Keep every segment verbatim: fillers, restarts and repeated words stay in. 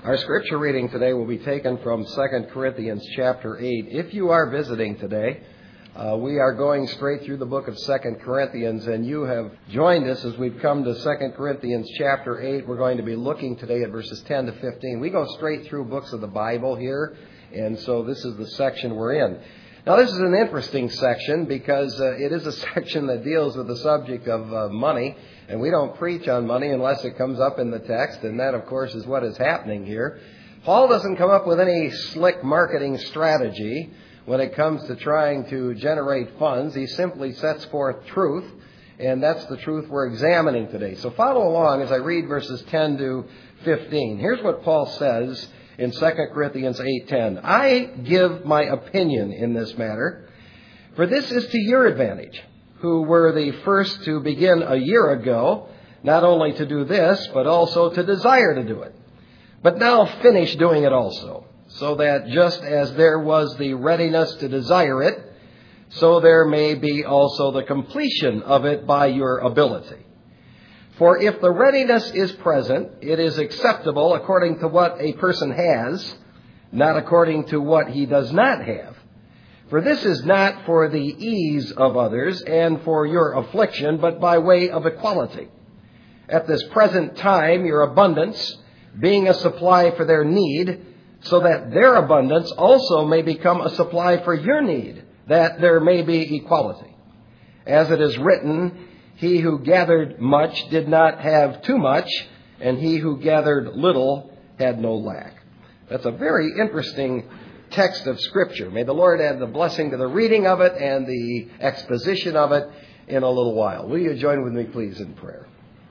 Our scripture reading today will be taken from Second Corinthians chapter eight. If you are visiting today, uh, we are going straight through the book of Second Corinthians, and you have joined us as we've come to Second Corinthians chapter eight. We're going to be looking today at verses ten to fifteen. We go straight through books of the Bible here, and so this is the section we're in. Now, this is an interesting section because uh, it is a section that deals with the subject of uh, money. And we don't preach on money unless it comes up in the text, and that, of course, is what is happening here. Paul doesn't come up with any slick marketing strategy when it comes to trying to generate funds. He simply sets forth truth, and that's the truth we're examining today. So follow along as I read verses ten to fifteen. Here's what Paul says in Second Corinthians eight ten. I give my opinion in this matter, for this is to your advantage, who were the first to begin a year ago, not only to do this, but also to desire to do it, but now finish doing it also, so that just as there was the readiness to desire it, so there may be also the completion of it by your ability. For if the readiness is present, it is acceptable according to what a person has, not according to what he does not have. For this is not for the ease of others and for your affliction, but by way of equality. At this present time, your abundance being a supply for their need, so that their abundance also may become a supply for your need, that there may be equality. As it is written, he who gathered much did not have too much, and he who gathered little had no lack. That's a very interesting text of Scripture. May the Lord add the blessing to the reading of it and the exposition of it in a little while. Will you join with me, please, in prayer?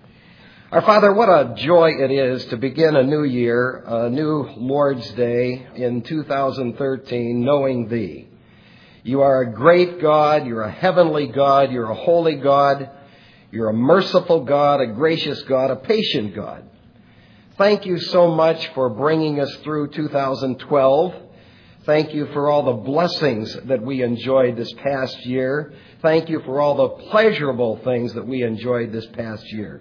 Our Father, what a joy it is to begin a new year, a new Lord's Day in two thousand thirteen, knowing Thee. You are a great God. You're a heavenly God. You're a holy God. You're a merciful God, a gracious God, a patient God. Thank you so much for bringing us through two thousand twelve. Thank you for all the blessings that we enjoyed this past year. Thank you for all the pleasurable things that we enjoyed this past year.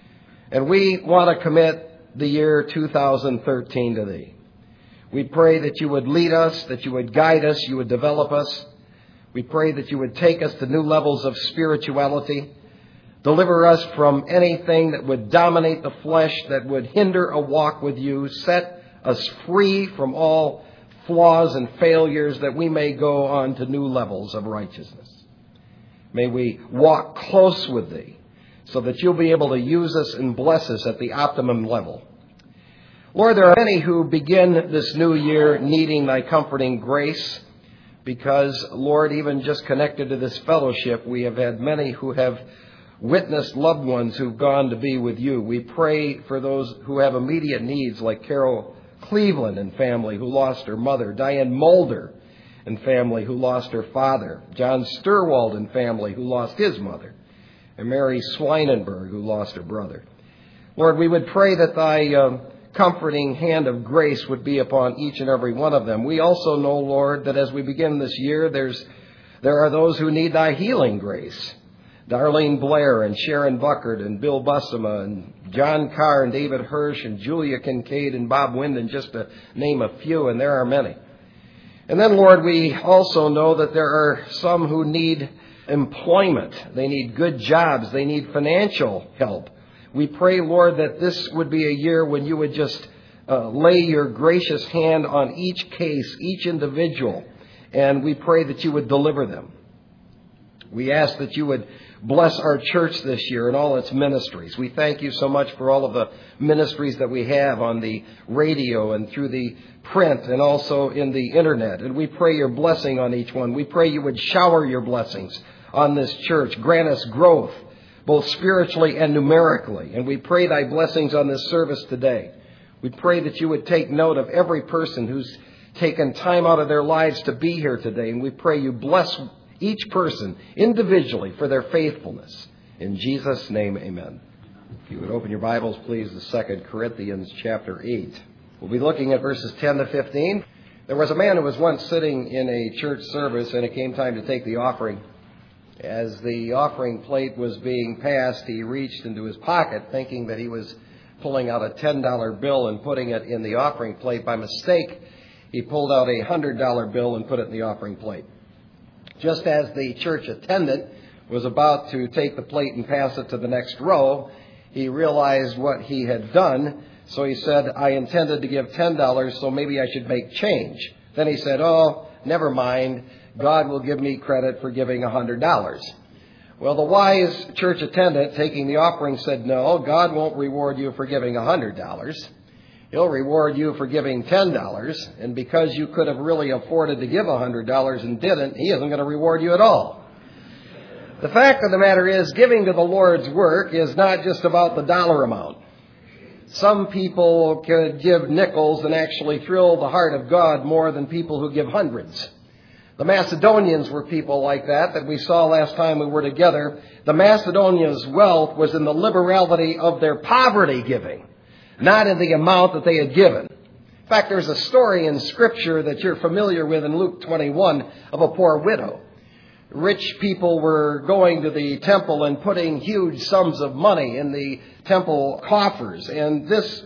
And we want to commit the year two thousand thirteen to Thee. We pray that You would lead us, that You would guide us, You would develop us. We pray that You would take us to new levels of spirituality. Deliver us from anything that would dominate the flesh, that would hinder a walk with You. Set us free from all flaws and failures, that we may go on to new levels of righteousness. May we walk close with Thee so that You'll be able to use us and bless us at the optimum level. Lord, there are many who begin this new year needing Thy comforting grace because, Lord, even just connected to this fellowship, we have had many who have witnessed loved ones who've gone to be with You. We pray for those who have immediate needs, like Carol Cleveland and family who lost her mother, Diane Mulder and family who lost her father, John Sturwald and family who lost his mother, and Mary Swinenberg who lost her brother. Lord, we would pray that Thy uh, comforting hand of grace would be upon each and every one of them. We also know, Lord, that as we begin this year, there's there are those who need Thy healing grace. Darlene Blair and Sharon Buckard and Bill Bussema and John Carr and David Hirsch and Julia Kincaid and Bob Winden, just to name a few, and there are many. And then, Lord, we also know that there are some who need employment. They need good jobs. They need financial help. We pray, Lord, that this would be a year when You would just uh, lay Your gracious hand on each case, each individual, and we pray that You would deliver them. We ask that You would bless our church this year and all its ministries. We thank You so much for all of the ministries that we have on the radio and through the print and also in the internet. And we pray Your blessing on each one. We pray You would shower Your blessings on this church. Grant us growth, both spiritually and numerically. And we pray Thy blessings on this service today. We pray that You would take note of every person who's taken time out of their lives to be here today. And we pray You bless each person individually for their faithfulness. In Jesus' name, amen. If you would open your Bibles, please, to Second Corinthians chapter eight. We'll be looking at verses ten to fifteen. There was a man who was once sitting in a church service, and it came time to take the offering. As the offering plate was being passed, he reached into his pocket, thinking that he was pulling out a ten dollar bill and putting it in the offering plate. By mistake, he pulled out a one hundred dollar bill and put it in the offering plate. Just as the church attendant was about to take the plate and pass it to the next row, he realized what he had done. So he said, I intended to give ten dollars, so maybe I should make change. Then he said, oh, never mind. God will give me credit for giving one hundred dollars. Well, the wise church attendant taking the offering said, no, God won't reward you for giving one hundred dollars. He'll reward you for giving ten dollars. And because you could have really afforded to give one hundred dollars and didn't, He isn't going to reward you at all. The fact of the matter is, giving to the Lord's work is not just about the dollar amount. Some people could give nickels and actually thrill the heart of God more than people who give hundreds. The Macedonians were people like that, that we saw last time we were together. The Macedonians' wealth was in the liberality of their poverty giving, not in the amount that they had given. In fact, there's a story in Scripture that you're familiar with in Luke twenty-one of a poor widow. Rich people were going to the temple and putting huge sums of money in the temple coffers. And this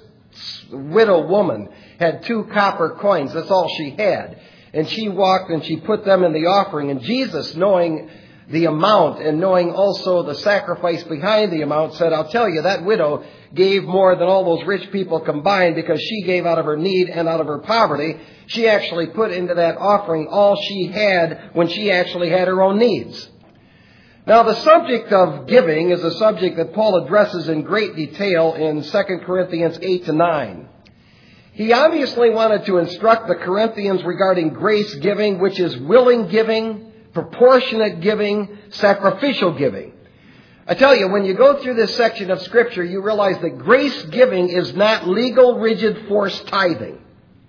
widow woman had two copper coins. That's all she had. And she walked and she put them in the offering. And Jesus, knowing the amount and knowing also the sacrifice behind the amount, said, I'll tell you, that widow gave more than all those rich people combined because she gave out of her need and out of her poverty. She actually put into that offering all she had when she actually had her own needs. Now, the subject of giving is a subject that Paul addresses in great detail in Second Corinthians eight to nine. He obviously wanted to instruct the Corinthians regarding grace giving, which is willing giving, proportionate giving, sacrificial giving. I tell you, when you go through this section of Scripture, you realize that grace giving is not legal, rigid, forced tithing.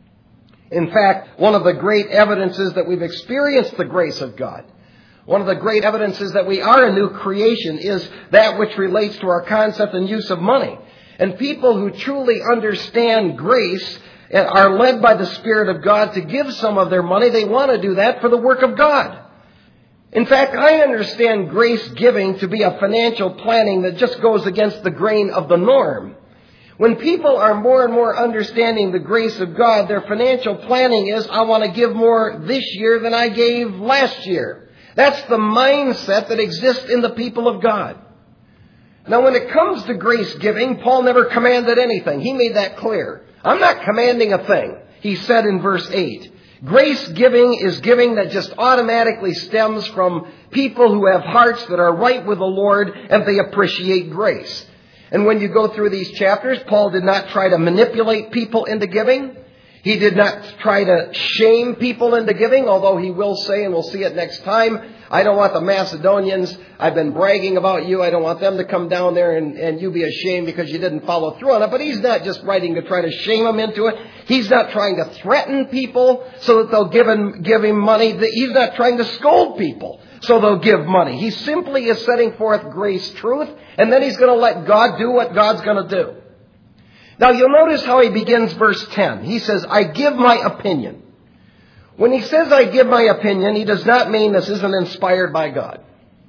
In fact, one of the great evidences that we've experienced the grace of God, one of the great evidences that we are a new creation, is that which relates to our concept and use of money. And people who truly understand grace and are led by the Spirit of God to give some of their money, they want to do that for the work of God. In fact, I understand grace giving to be a financial planning that just goes against the grain of the norm. When people are more and more understanding the grace of God, their financial planning is, I want to give more this year than I gave last year. That's the mindset that exists in the people of God. Now, when it comes to grace giving, Paul never commanded anything. He made that clear. I'm not commanding a thing, he said in verse eight. Grace giving is giving that just automatically stems from people who have hearts that are right with the Lord and they appreciate grace. And when you go through these chapters, Paul did not try to manipulate people into giving. He did not try to shame people into giving, although he will say, and we'll see it next time, I don't want the Macedonians, I've been bragging about you, I don't want them to come down there and, and you be ashamed because you didn't follow through on it. But he's not just writing to try to shame them into it. He's not trying to threaten people so that they'll give him, give him money. He's not trying to scold people so they'll give money. He simply is setting forth grace truth, and then he's going to let God do what God's going to do. Now, you'll notice how he begins verse ten. He says, I give my opinion. When he says I give my opinion, he does not mean this isn't inspired by God.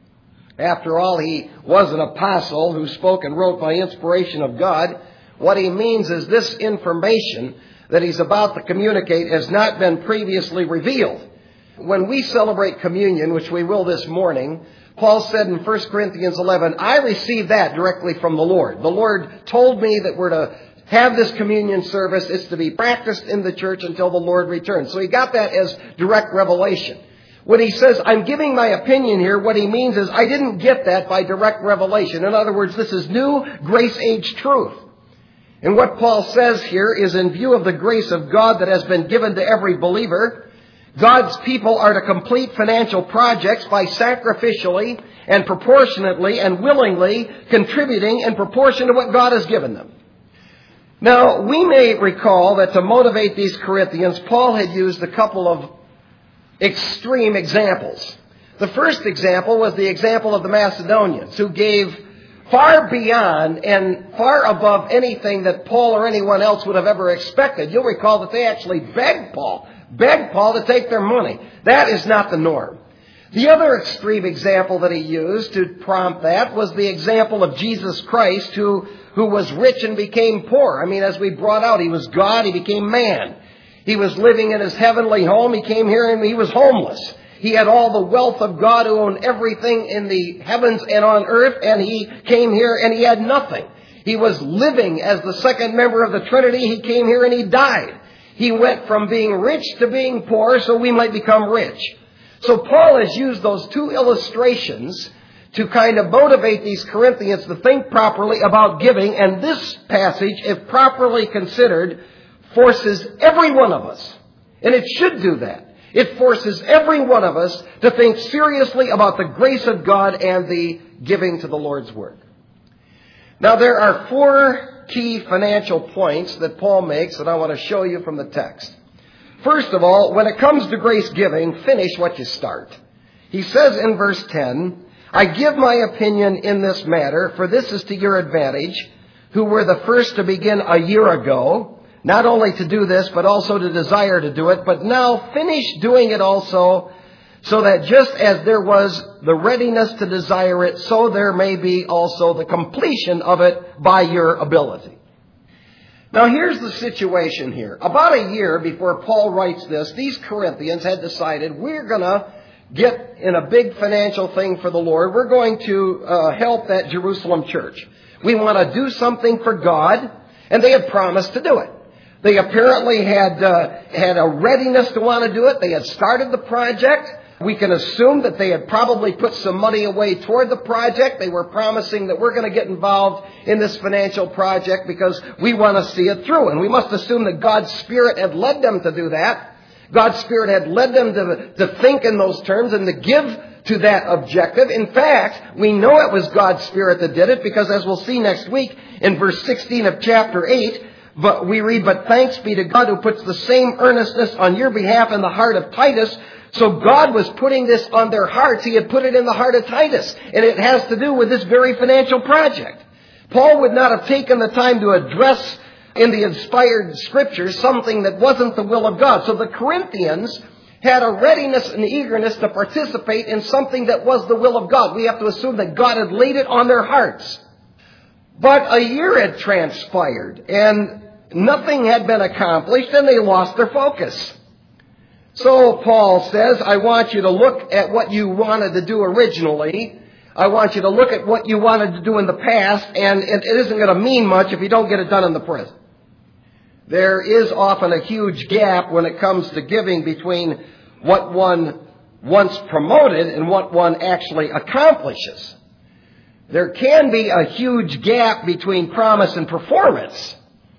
After all, he was an apostle who spoke and wrote by inspiration of God. What he means is this information that he's about to communicate has not been previously revealed. When we celebrate communion, which we will this morning, Paul said in First Corinthians eleven, I received that directly from the Lord. The Lord told me that we're to have this communion service. It's to be practiced in the church until the Lord returns. So he got that as direct revelation. When he says, I'm giving my opinion here, what he means is I didn't get that by direct revelation. In other words, this is new grace age truth. And what Paul says here is in view of the grace of God that has been given to every believer, God's people are to complete financial projects by sacrificially and proportionately and willingly contributing in proportion to what God has given them. Now, we may recall that to motivate these Corinthians, Paul had used a couple of extreme examples. The first example was the example of the Macedonians, who gave far beyond and far above anything that Paul or anyone else would have ever expected. You'll recall that they actually begged Paul, begged Paul to take their money. That is not the norm. The other extreme example that he used to prompt that was the example of Jesus Christ, who, who was rich and became poor. I mean, as we brought out, he was God, he became man. He was living in his heavenly home. He came here and he was homeless. He had all the wealth of God who owned everything in the heavens and on earth, and he came here and he had nothing. He was living as the second member of the Trinity. He came here and he died. He went from being rich to being poor so we might become rich. So Paul has used those two illustrations to kind of motivate these Corinthians to think properly about giving. And this passage, if properly considered, forces every one of us, and it should do that. It forces every one of us to think seriously about the grace of God and the giving to the Lord's work. Now, there are four key financial points that Paul makes that I want to show you from the text. First of all, when it comes to grace giving, finish what you start. He says in verse ten, I give my opinion in this matter, for this is to your advantage, who were the first to begin a year ago, not only to do this, but also to desire to do it, but now finish doing it also, so that just as there was the readiness to desire it, so there may be also the completion of it by your ability. Now here's the situation here. About a year before Paul writes this, these Corinthians had decided, we're going to get in a big financial thing for the Lord. We're going to uh, help that Jerusalem church. We want to do something for God, and they had promised to do it. They apparently had uh, had a readiness to want to do it. They had started the project. We can assume that they had probably put some money away toward the project. They were promising that we're going to get involved in this financial project because we want to see it through. And we must assume that God's Spirit had led them to do that. God's Spirit had led them to, to think in those terms and to give to that objective. In fact, we know it was God's Spirit that did it because, as we'll see next week in verse sixteen of chapter eight, but we read, but thanks be to God who puts the same earnestness on your behalf in the heart of Titus. So God was putting this on their hearts. He had put it in the heart of Titus. And it has to do with this very financial project. Paul would not have taken the time to address in the inspired scriptures something that wasn't the will of God. So the Corinthians had a readiness and eagerness to participate in something that was the will of God. We have to assume that God had laid it on their hearts. But a year had transpired and nothing had been accomplished, and they lost their focus. So Paul says, I want you to look at what you wanted to do originally. I want you to look at what you wanted to do in the past, and it isn't going to mean much if you don't get it done in the present. There is often a huge gap when it comes to giving between what one once promoted and what one actually accomplishes. There can be a huge gap between promise and performance.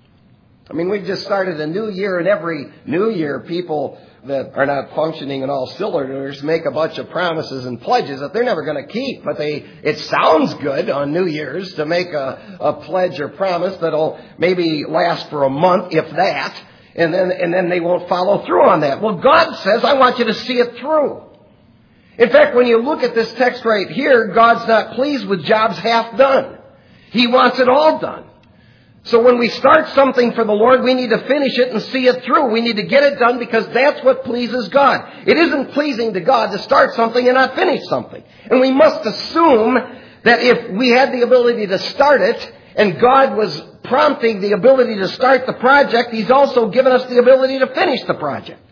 I mean, we've just started a new year, and every new year people that are not functioning in all cylinders make a bunch of promises and pledges that they're never going to keep. But they, it sounds good on New Year's to make a, a pledge or promise that'll maybe last for a month, if that, and then, and then they won't follow through on that. Well, God says, I want you to see it through. In fact, when you look at this text right here, God's not pleased with jobs half done. He wants it all done. So when we start something for the Lord, we need to finish it and see it through. We need to get it done because that's what pleases God. It isn't pleasing to God to start something and not finish something. And we must assume that if we had the ability to start it and God was prompting the ability to start the project, He's also given us the ability to finish the project.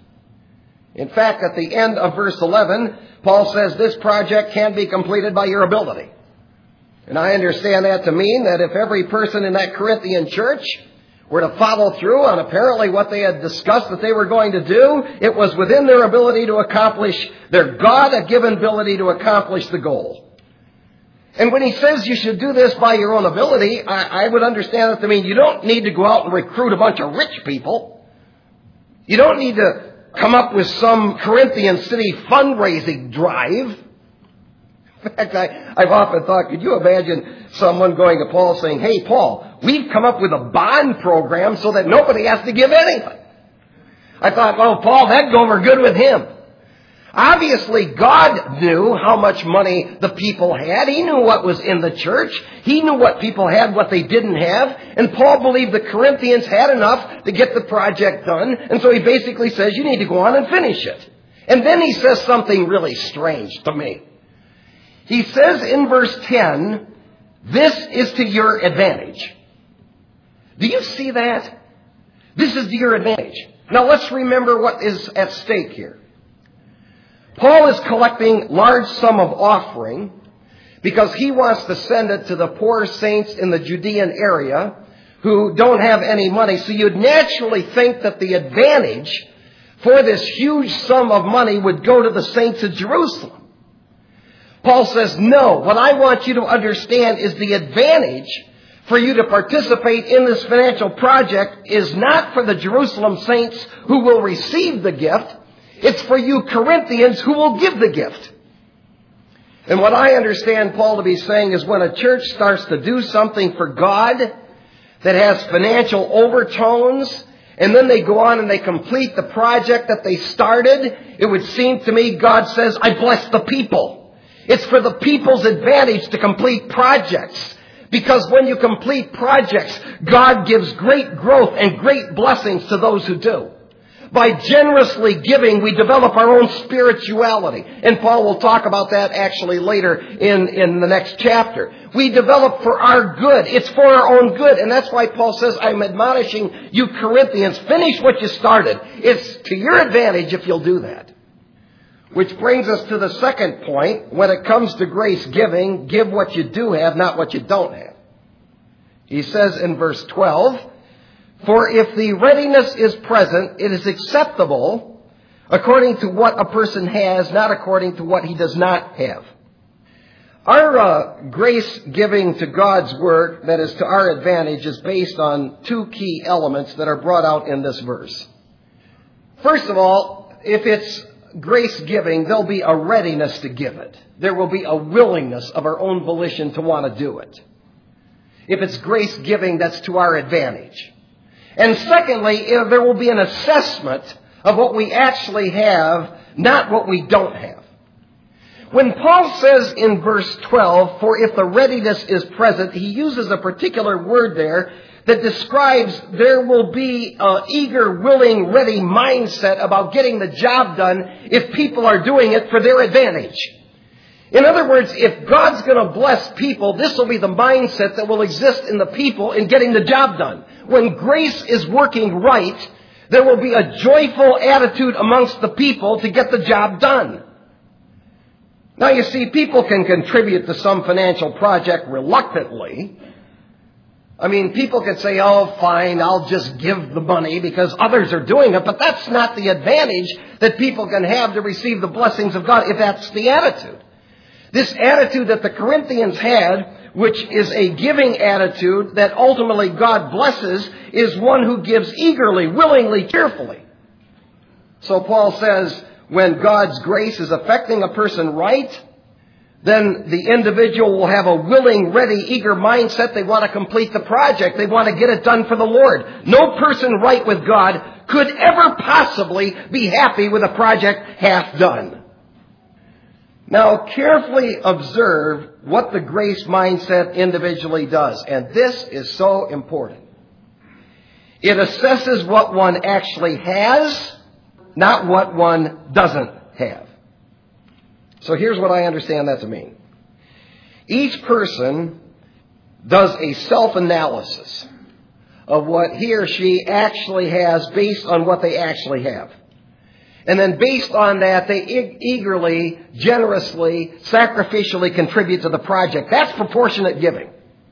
In fact, at the end of verse eleven, Paul says this project can be completed by your ability. And I understand that to mean that if every person in that Corinthian church were to follow through on apparently what they had discussed that they were going to do, it was within their ability to accomplish, their God-given ability to accomplish the goal. And when he says you should do this by your own ability, I, I would understand that to mean you don't need to go out and recruit a bunch of rich people. You don't need to come up with some Corinthian city fundraising drive. In fact, I, I've often thought, could you imagine someone going to Paul saying, hey, Paul, we've come up with a bond program so that nobody has to give anything. I thought, well, Paul, that'd go over good with him. Obviously, God knew how much money the people had. He knew what was in the church. He knew what people had, what they didn't have. And Paul believed the Corinthians had enough to get the project done. And so he basically says, you need to go on and finish it. And then he says something really strange to me. He says in verse ten, this is to your advantage. Do you see that? This is to your advantage. Now let's remember what is at stake here. Paul is collecting large sum of offering because he wants to send it to the poor saints in the Judean area who don't have any money. So you'd naturally think that the advantage for this huge sum of money would go to the saints of Jerusalem. Paul says, no, what I want you to understand is the advantage for you to participate in this financial project is not for the Jerusalem saints who will receive the gift. It's for you Corinthians who will give the gift. And what I understand Paul to be saying is when a church starts to do something for God that has financial overtones, and then they go on and they complete the project that they started, it would seem to me God says, I bless the people. It's for the people's advantage to complete projects. Because when you complete projects, God gives great growth and great blessings to those who do. By generously giving, we develop our own spirituality. And Paul will talk about that actually later in, in the next chapter. We develop for our good. It's for our own good. And that's why Paul says, I'm admonishing you Corinthians, finish what you started. It's to your advantage if you'll do that. Which brings us to the second point. When it comes to grace giving, give what you do have, not what you don't have. He says in verse twelve, for if the readiness is present, it is acceptable according to what a person has, not according to what he does not have. Our uh, grace giving to God's work, that is to our advantage, is based on two key elements that are brought out in this verse. First of all, if it's grace giving, there'll be a readiness to give it. There will be a willingness of our own volition to want to do it. If it's grace giving, that's to our advantage. And secondly, there will be an assessment of what we actually have, not what we don't have. When Paul says in verse twelve, for if the readiness is present, he uses a particular word there that describes there will be an eager, willing, ready mindset about getting the job done if people are doing it for their advantage. In other words, if God's going to bless people, this will be the mindset that will exist in the people in getting the job done. When grace is working right, there will be a joyful attitude amongst the people to get the job done. Now you see, people can contribute to some financial project reluctantly. I mean, people can say, oh, fine, I'll just give the money because others are doing it. But that's not the advantage that people can have to receive the blessings of God, if that's the attitude. This attitude that the Corinthians had, which is a giving attitude that ultimately God blesses, is one who gives eagerly, willingly, cheerfully. So Paul says, when God's grace is affecting a person right, then the individual will have a willing, ready, eager mindset. They want to complete the project. They want to get it done for the Lord. No person right with God could ever possibly be happy with a project half done. Now, carefully observe what the grace mindset individually does. And this is so important. It assesses what one actually has, not what one doesn't have. So here's what I understand that to mean. Each person does a self-analysis of what he or she actually has based on what they actually have. And then based on that, they e- eagerly, generously, sacrificially contribute to the project. That's proportionate giving.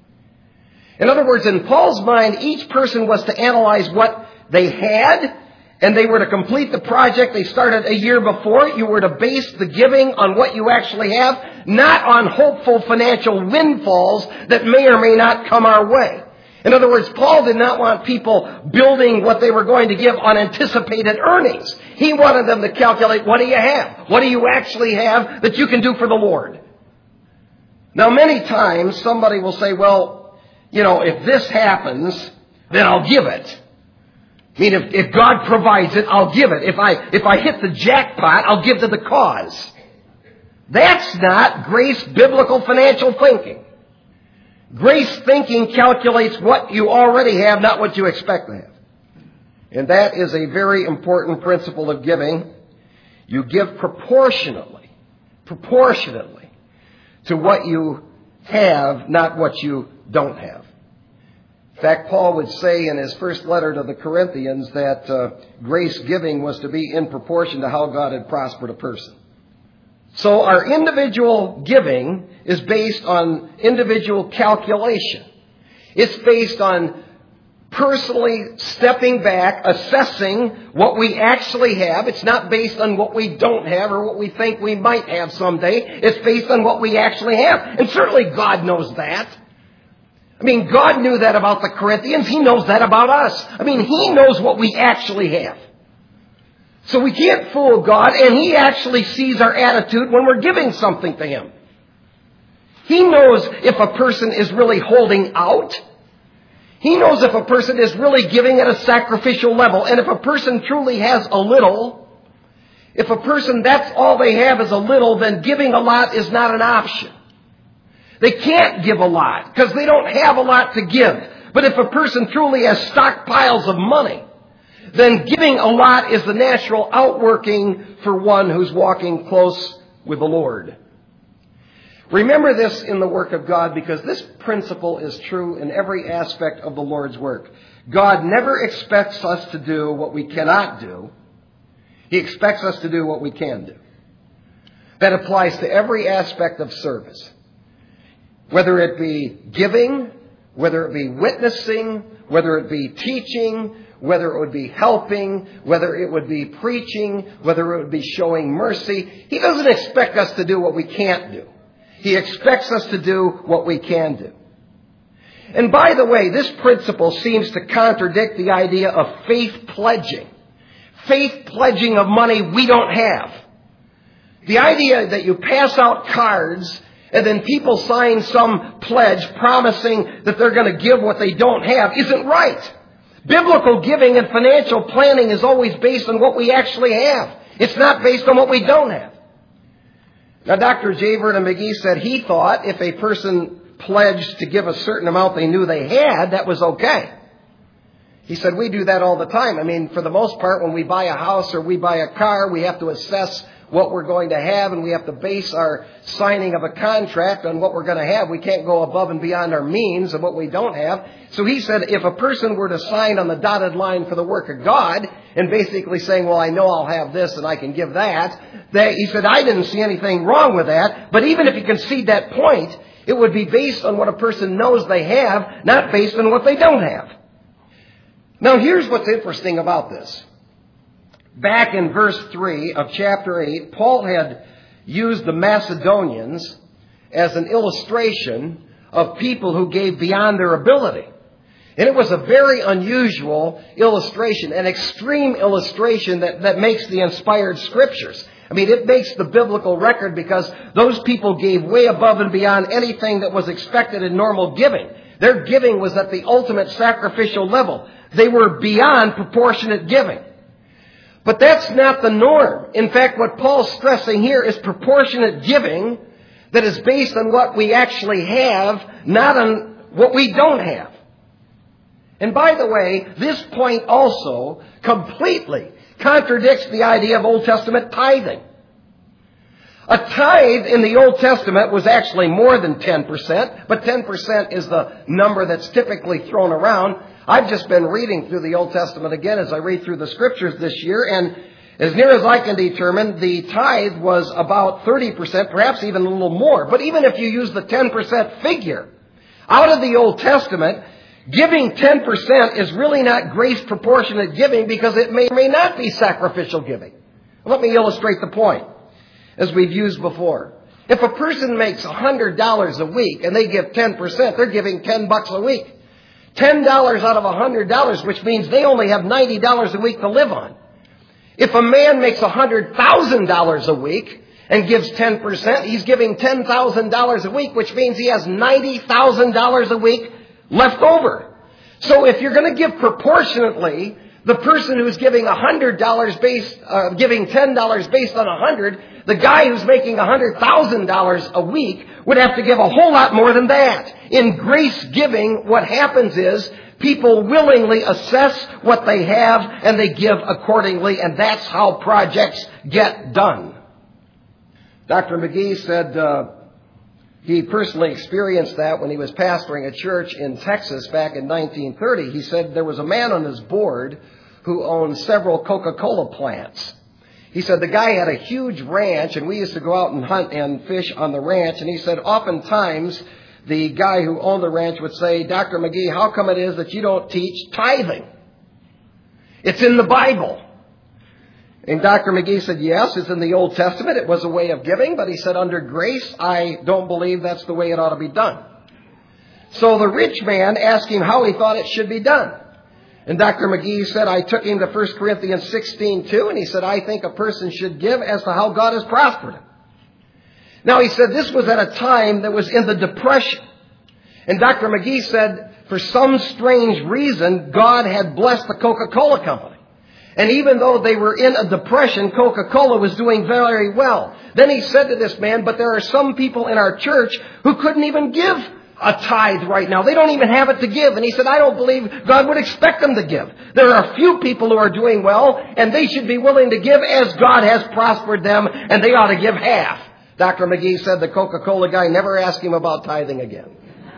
In other words, in Paul's mind, each person was to analyze what they had, and they were to complete the project they started a year before. You were to base the giving on what you actually have, not on hopeful financial windfalls that may or may not come our way. In other words, Paul did not want people building what they were going to give on anticipated earnings. He wanted them to calculate, what do you have? What do you actually have that you can do for the Lord? Now, many times somebody will say, well, you know, if this happens, then I'll give it. I mean, if, if God provides it, I'll give it. If I, if I hit the jackpot, I'll give to the cause. That's not grace biblical financial thinking. Grace thinking calculates what you already have, not what you expect to have. And that is a very important principle of giving. You give proportionately, proportionately to what you have, not what you don't have. In fact, Paul would say in his first letter to the Corinthians that uh, grace giving was to be in proportion to how God had prospered a person. So our individual giving is based on individual calculation. It's based on personally stepping back, assessing what we actually have. It's not based on what we don't have or what we think we might have someday. It's based on what we actually have. And certainly God knows that. I mean, God knew that about the Corinthians. He knows that about us. I mean, He knows what we actually have. So we can't fool God, and He actually sees our attitude when we're giving something to Him. He knows if a person is really holding out. He knows if a person is really giving at a sacrificial level. And if a person truly has a little, if a person, that's all they have is a little, then giving a lot is not an option. They can't give a lot because they don't have a lot to give. But if a person truly has stockpiles of money, then giving a lot is the natural outworking for one who's walking close with the Lord. Remember this in the work of God, because this principle is true in every aspect of the Lord's work. God never expects us to do what we cannot do. He expects us to do what we can do. That applies to every aspect of service. Whether it be giving, whether it be witnessing, whether it be teaching, whether it would be helping, whether it would be preaching, whether it would be showing mercy. He doesn't expect us to do what we can't do. He expects us to do what we can do. And by the way, this principle seems to contradict the idea of faith pledging. Faith pledging of money we don't have. The idea that you pass out cards and then people sign some pledge promising that they're going to give what they don't have isn't right. Biblical giving and financial planning is always based on what we actually have. It's not based on what we don't have. Now, Doctor J. Vernon McGee said he thought if a person pledged to give a certain amount they knew they had, that was okay. He said, we do that all the time. I mean, for the most part, when we buy a house or we buy a car, we have to assess what we're going to have, and we have to base our signing of a contract on what we're going to have. We can't go above and beyond our means of what we don't have. So he said if a person were to sign on the dotted line for the work of God and basically saying, well, I know I'll have this and I can give that, that he said, I didn't see anything wrong with that. But even if you concede that point, it would be based on what a person knows they have, not based on what they don't have. Now, here's what's interesting about this. Back in verse three of chapter eight, Paul had used the Macedonians as an illustration of people who gave beyond their ability. And it was a very unusual illustration, an extreme illustration that, that makes the inspired scriptures. I mean, it makes the biblical record because those people gave way above and beyond anything that was expected in normal giving. Their giving was at the ultimate sacrificial level. They were beyond proportionate giving. But that's not the norm. In fact, what Paul's stressing here is proportionate giving that is based on what we actually have, not on what we don't have. And by the way, this point also completely contradicts the idea of Old Testament tithing. A tithe in the Old Testament was actually more than ten percent, but ten percent is the number that's typically thrown around. I've just been reading through the Old Testament again as I read through the Scriptures this year, and as near as I can determine, the tithe was about thirty percent, perhaps even a little more. But even if you use the ten percent figure, out of the Old Testament, giving ten percent is really not grace proportionate giving because it may or may not be sacrificial giving. Let me illustrate the point, as we've used before. If a person makes one hundred dollars a week and they give ten percent, they're giving ten bucks a week. ten dollars out of one hundred dollars, which means they only have ninety dollars a week to live on. If a man makes one hundred thousand dollars a week and gives ten percent, he's giving ten thousand dollars a week, which means he has ninety thousand dollars a week left over. So if you're going to give proportionately, the person who's giving one hundred dollars based, uh, giving ten dollars based on one hundred, the guy who's making one hundred thousand dollars a week would have to give a whole lot more than that. In grace giving, what happens is People willingly assess what they have and they give accordingly, and that's how projects get done. Doctor McGee said uh, he personally experienced that when he was pastoring a church in Texas back in nineteen thirty. He said there was a man on his board who owned several Coca-Cola plants. He said the guy had a huge ranch, and we used to go out and hunt and fish on the ranch. And he said oftentimes the guy who owned the ranch would say, Doctor McGee, how come it is that you don't teach tithing? It's in the Bible. And Doctor McGee said, yes, it's in the Old Testament. It was a way of giving. But he said, under grace, I don't believe that's the way it ought to be done. So the rich man asked him how he thought it should be done. And Doctor McGee said, I took him to First Corinthians sixteen two, and he said, I think a person should give as to how God has prospered him. Now, he said this was at a time that was in the Depression. And Doctor McGee said, for some strange reason, God had blessed the Coca-Cola Company. And even though they were in a depression, Coca-Cola was doing very well. Then he said to this man, but there are some people in our church who couldn't even give a tithe right now. They don't even have it to give. And he said, I don't believe God would expect them to give. There are a few people who are doing well, and they should be willing to give as God has prospered them, and they ought to give half. Doctor McGee said the Coca-Cola guy never asked him about tithing again.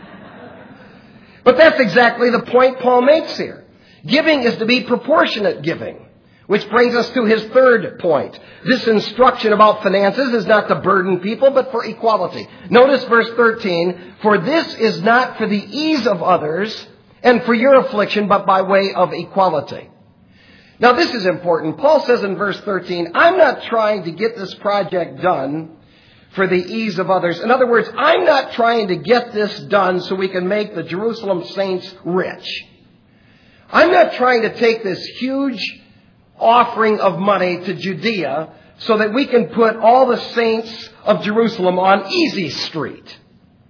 But that's exactly the point Paul makes here. Giving is to be proportionate giving. Which brings us to his third point. This instruction about finances is not to burden people, but for equality. Notice verse thirteen, for this is not for the ease of others and for your affliction, but by way of equality. Now this is important. Paul says in verse thirteen, I'm not trying to get this project done for the ease of others. In other words, I'm not trying to get this done so we can make the Jerusalem saints rich. I'm not trying to take this huge offering of money to Judea so that we can put all the saints of Jerusalem on Easy Street.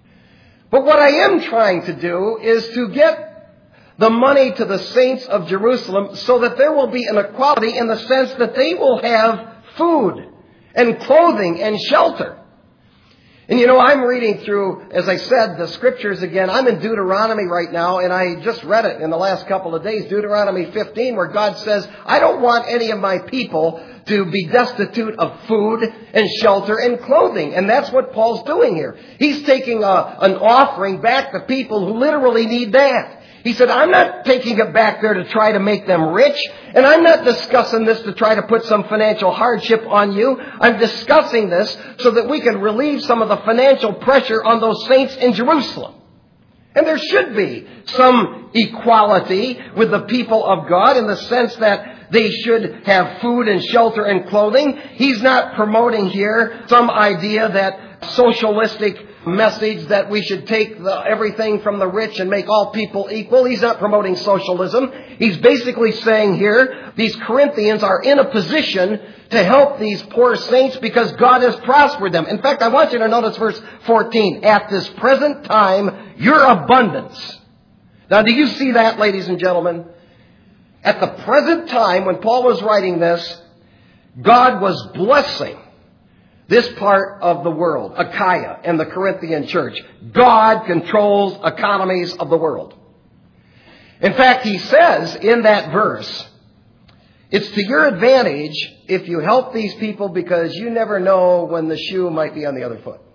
But what I am trying to do is to get the money to the saints of Jerusalem so that there will be an equality in the sense that they will have food and clothing and shelter. And you know, I'm reading through, as I said, the scriptures again. I'm in Deuteronomy right now, and I just read it in the last couple of days, Deuteronomy fifteen, where God says, I don't want any of my people to be destitute of food and shelter and clothing. And that's what Paul's doing here. He's taking a, an offering back to people who literally need that. He said, I'm not taking it back there to try to make them rich, and I'm not discussing this to try to put some financial hardship on you. I'm discussing this so that we can relieve some of the financial pressure on those saints in Jerusalem. And there should be some equality with the people of God in the sense that they should have food and shelter and clothing. He's not promoting here some idea that socialistic message that we should take the, everything from the rich and make all people equal. He's not promoting socialism. He's basically saying here, these Corinthians are in a position to help these poor saints because God has prospered them. In fact, I want you to notice verse fourteen. At this present time, your abundance. Now, do you see that, ladies and gentlemen? At the present time, when Paul was writing this, God was blessing this part of the world, Achaia and the Corinthian church. God controls economies of the world. In fact, he says in that verse, it's to your advantage if you help these people because you never know when the shoe might be on the other foot.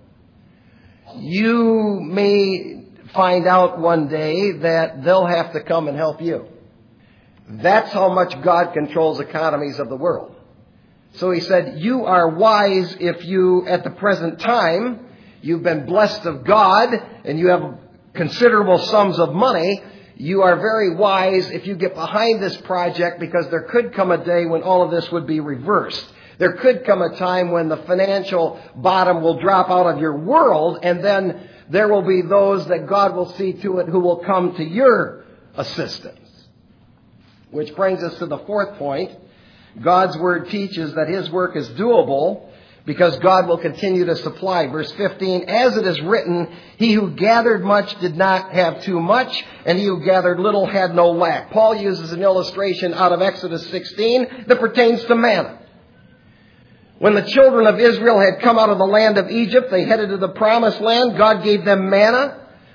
You may find out one day that they'll have to come and help you. That's how much God controls economies of the world. So he said, you are wise if you, at the present time, you've been blessed of God and you have considerable sums of money. You are very wise if you get behind this project because there could come a day when all of this would be reversed. There could come a time when the financial bottom will drop out of your world, and then there will be those that God will see to it who will come to your assistance. Which brings us to the fourth point. God's word teaches that his work is doable because God will continue to supply. Verse fifteen, as it is written, he who gathered much did not have too much, and he who gathered little had no lack. Paul uses an illustration out of Exodus sixteen that pertains to manna. When the children of Israel had come out of the land of Egypt, they headed to the promised land. God gave them manna,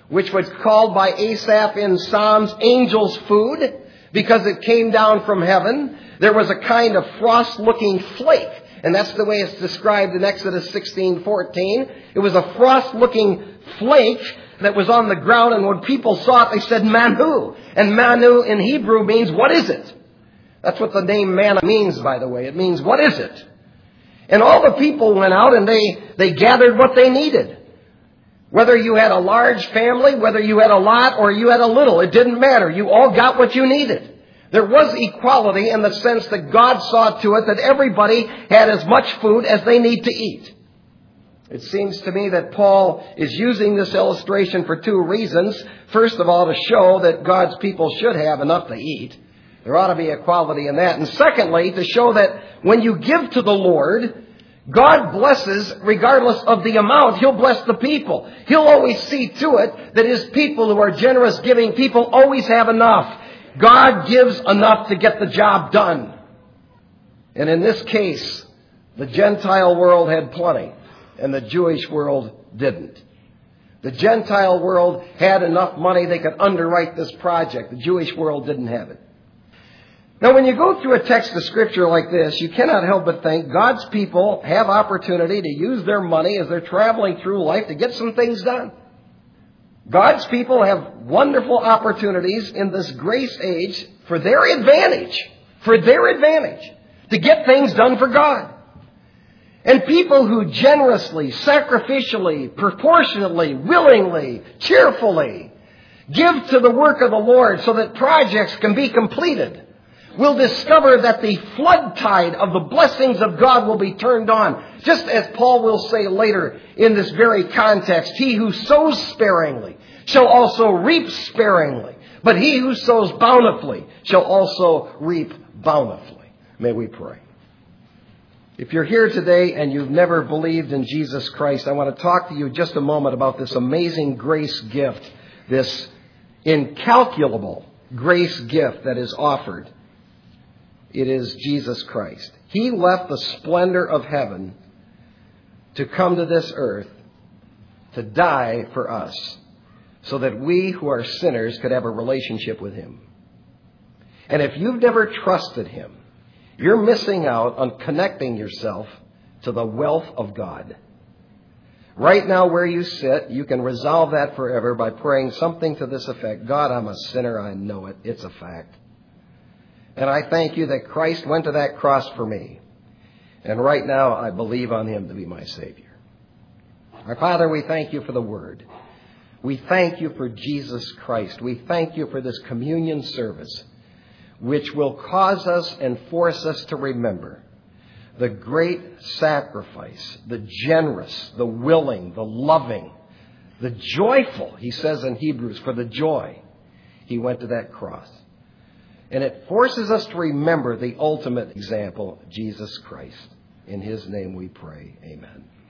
which was called by Asaph in Psalms angel's food because it came down from heaven. There was a kind of frost-looking flake, and that's the way it's described in Exodus sixteen fourteen. It was a frost-looking flake that was on the ground, and when people saw it, they said, Manu. And Manu in Hebrew means, what is it? That's what the name manna means, by the way. It means, what is it? And all the people went out and they, they gathered what they needed. Whether you had a large family, whether you had a lot or you had a little, it didn't matter. You all got what you needed. There was equality in the sense that God saw to it that everybody had as much food as they need to eat. It seems to me that Paul is using this illustration for two reasons. First of all, to show that God's people should have enough to eat. There ought to be equality in that. And secondly, to show that when you give to the Lord, God blesses regardless of the amount. He'll bless the people. He'll always see to it that His people who are generous giving people always have enough. God gives enough to get the job done. And in this case, the Gentile world had plenty, and the Jewish world didn't. The Gentile world had enough money they could underwrite this project. The Jewish world didn't have it. Now, when you go through a text of Scripture like this, you cannot help but think God's people have opportunity to use their money as they're traveling through life to get some things done. God's people have wonderful opportunities in this grace age for their advantage, for their advantage, to get things done for God. And people who generously, sacrificially, proportionately, willingly, cheerfully give to the work of the Lord so that projects can be completed will discover that the flood tide of the blessings of God will be turned on. Just as Paul will say later in this very context, he who sows sparingly shall also reap sparingly, but he who sows bountifully shall also reap bountifully. May we pray. If you're here today and you've never believed in Jesus Christ, I want to talk to you just a moment about this amazing grace gift, this incalculable grace gift that is offered. It is Jesus Christ. He left the splendor of heaven to come to this earth to die for us so that we who are sinners could have a relationship with Him. And if you've never trusted Him, you're missing out on connecting yourself to the wealth of God. Right now where you sit, you can resolve that forever by praying something to this effect. God, I'm a sinner. I know it. It's a fact. And I thank you that Christ went to that cross for me. And right now I believe on Him to be my Savior. Our Father, we thank you for the Word. We thank you for Jesus Christ. We thank you for this communion service, which will cause us and force us to remember the great sacrifice, the generous, the willing, the loving, the joyful, he says in Hebrews, for the joy He went to that cross. And it forces us to remember the ultimate example, Jesus Christ. In His name we pray. Amen.